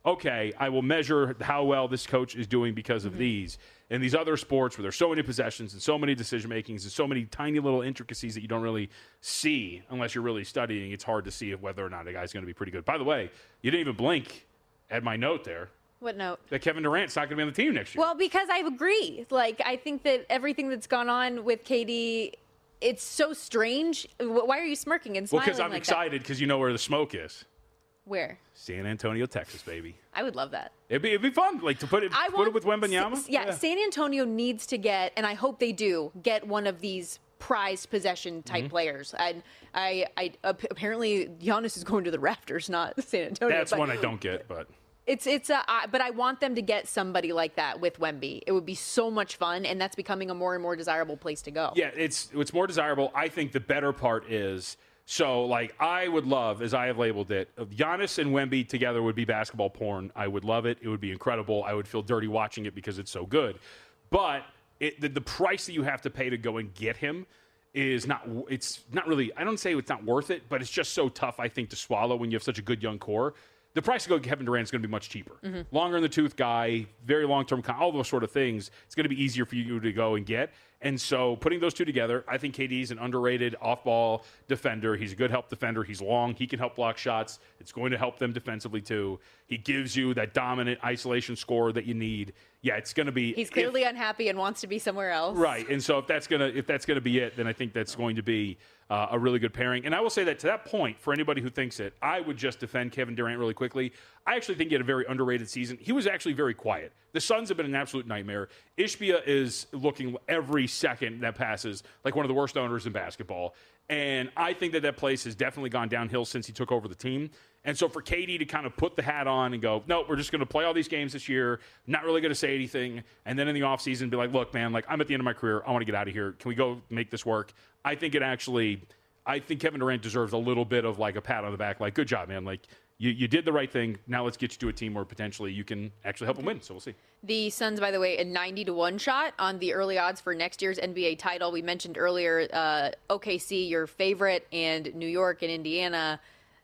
okay, I will measure how well this coach is doing because of mm-hmm. these. In these other sports where there's so many possessions and so many decision-makings and so many tiny little intricacies that you don't really see unless you're really studying, it's hard to see whether or not a guy's going to be pretty good. By the way, you didn't even blink at my note there.
What note?
That Kevin Durant's not going to be on the team next year.
Well, because I agree. Like, I think that everything that's gone on with K D, it's so strange. Why are you smirking and smiling?
Well, because I'm
like
excited because you know where the smoke is.
Where?
San Antonio, Texas, baby.
I would love that.
It'd be, it'd be fun, like to put it,
I
put
want,
it with Wembanyama.
S- yeah, yeah, San Antonio needs to get, and I hope they do, get one of these prized possession type mm-hmm. players. And I, I, apparently Giannis is going to the Raptors, not San Antonio.
That's one I don't get, but.
It's it's a, uh, but I want them to get somebody like that with Wemby. It would be so much fun, and that's becoming a more and more desirable place to go.
Yeah, it's it's more desirable. I think the better part is, so like I would love, as I have labeled it, Giannis and Wemby together would be basketball porn. I would love it. It would be incredible. I would feel dirty watching it because it's so good. But it, the, the price that you have to pay to go and get him is not, it's not really, I don't say it's not worth it, but it's just so tough, I think, to swallow when you have such a good young core. The price to go get Kevin Durant is going to be much cheaper. Mm-hmm. Longer in the tooth guy, very long-term, all those sort of things. It's going to be easier for you to go and get. And so putting those two together, I think K D's an underrated off-ball defender. He's a good help defender. He's long. He can help block shots. It's going to help them defensively, too. He gives you that dominant isolation score that you need. Yeah, it's going to be.
He's clearly if, unhappy and wants to be somewhere else.
Right. And so if that's going to if that's going to be it, then I think that's going to be uh, a really good pairing. And I will say that to that point, for anybody who thinks it, I would just defend Kevin Durant really quickly. I actually think he had a very underrated season. He was actually very quiet. The Suns have been an absolute nightmare. Ishbia is looking every second that passes like one of the worst owners in basketball. And I think that that place has definitely gone downhill since he took over the team. And so for K D to kind of put the hat on and go, no, we're just going to play all these games this year, not really going to say anything, and then in the offseason be like, look, man, like I'm at the end of my career. I want to get out of here. Can we go make this work? I think it actually – I think Kevin Durant deserves a little bit of like a pat on the back, like, good job, man. Like, you, you did the right thing. Now let's get you to a team where potentially you can actually help them win. So we'll see.
The Suns, by the way, a ninety to one shot on the early odds for next year's N B A title. We mentioned earlier uh, O K C, your favorite, and New York and Indiana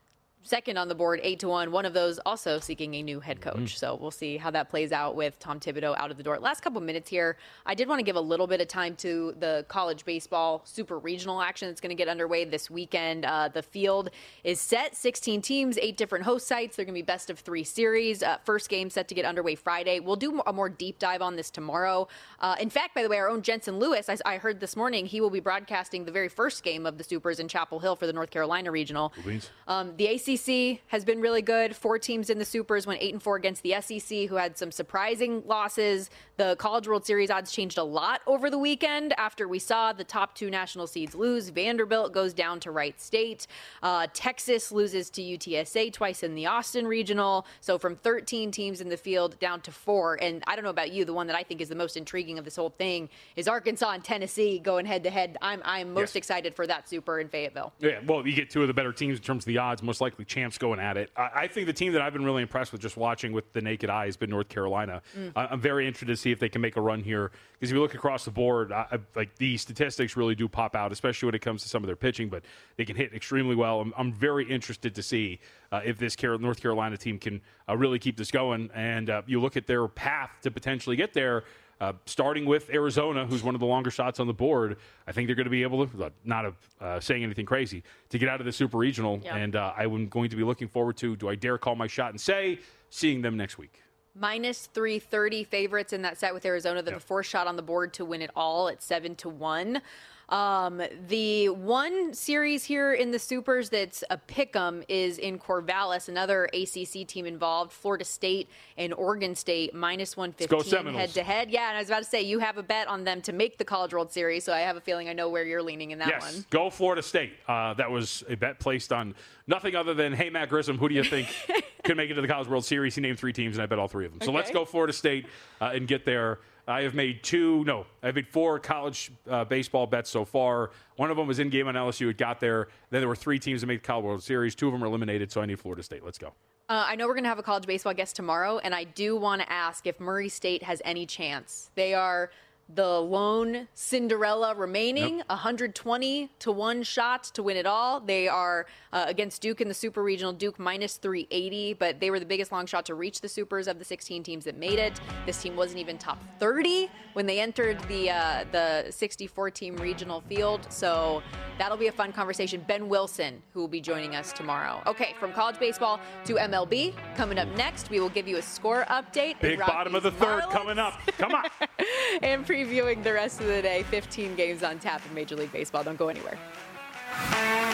second on the board, eight to one. One of those also seeking a new head coach. Mm-hmm. So we'll see how that plays out with Tom Thibodeau out of the door. Last couple minutes here, I did want to give a little bit of time to the college baseball super regional action that's going to get underway this weekend. Uh, the field is set, sixteen teams, eight different host sites. They're going to be best of three series. Uh, first game set to get underway Friday. We'll do a more deep dive on this tomorrow. Uh, in fact, by the way, our own Jensen Lewis, I, I heard this morning, he will be broadcasting the very first game of the Supers in Chapel Hill for the North Carolina Regional. Um, the A C C has been really good. Four teams in the Supers went eight and four against the S E C, who had some surprising losses. The College World Series odds changed a lot over the weekend after we saw the top two national seeds lose. Vanderbilt goes down to Wright State. Uh, Texas loses to U T S A twice in the Austin Regional. So from thirteen teams in the field down to four. And I don't know about you, the one that I think is the most intriguing of this whole thing is Arkansas and Tennessee going head to head. I'm I'm most yes. excited for that Super in Fayetteville.
Yeah, well, you get two of the better teams in terms of the odds, most likely champs going at it. I, I think the team that I've been really impressed with just watching with the naked eye has been North Carolina. Mm. I, I'm very interested to see if they can make a run here because if you look across the board, I, I, like the statistics really do pop out, especially when it comes to some of their pitching, but they can hit extremely well. I'm, I'm very interested to see uh, if this North Carolina team can uh, really keep this going. And uh, you look at their path to potentially get there. Uh, starting with Arizona, who's one of the longer shots on the board, I think they're going to be able to, not uh, saying anything crazy, to get out of the Super Regional. Yeah. And uh, I'm going to be looking forward to, do I dare call my shot and say, seeing them next week.
Minus three thirty favorites in that set with Arizona. They're yep. the fourth shot on the board to win it all at seven to one. Um, the one series here in the Supers that's a pick'em is in Corvallis, another A C C team involved, Florida State and Oregon State, minus one fifteen head-to-head. Yeah, and I was about to say, you have a bet on them to make the College World Series, so I have a feeling I know where you're leaning in that
yes,
one.
Go Florida State. Uh, that was a bet placed on nothing other than, hey, Matt Grissom, who do you think could make it to the College World Series? He named three teams, and I bet all three of them. So okay. let's go Florida State uh, and get there. I have made two, no, I've made four college uh, baseball bets so far. One of them was in-game on L S U. It got there. Then there were three teams that made the College World Series. Two of them were eliminated, so I need Florida State. Let's go.
Uh, I know we're going to have a college baseball guest tomorrow, and I do want to ask if Murray State has any chance. They are the lone Cinderella remaining, yep. one hundred twenty to one shot to win it all. They are uh, against Duke in the Super Regional. Duke minus three eighty, but they were the biggest long shot to reach the Supers of the sixteen teams that made it. This team wasn't even top thirty when they entered the uh, the sixty-four team regional field. So that'll be a fun conversation. Ben Wilson, who will be joining us tomorrow. Okay, from college baseball to M L B. Coming up next, we will give you a score update.
Big bottom of the third
Marlins.
Coming up. Come on.
And previewing the rest of the day. fifteen games on tap in Major League Baseball. Don't go anywhere.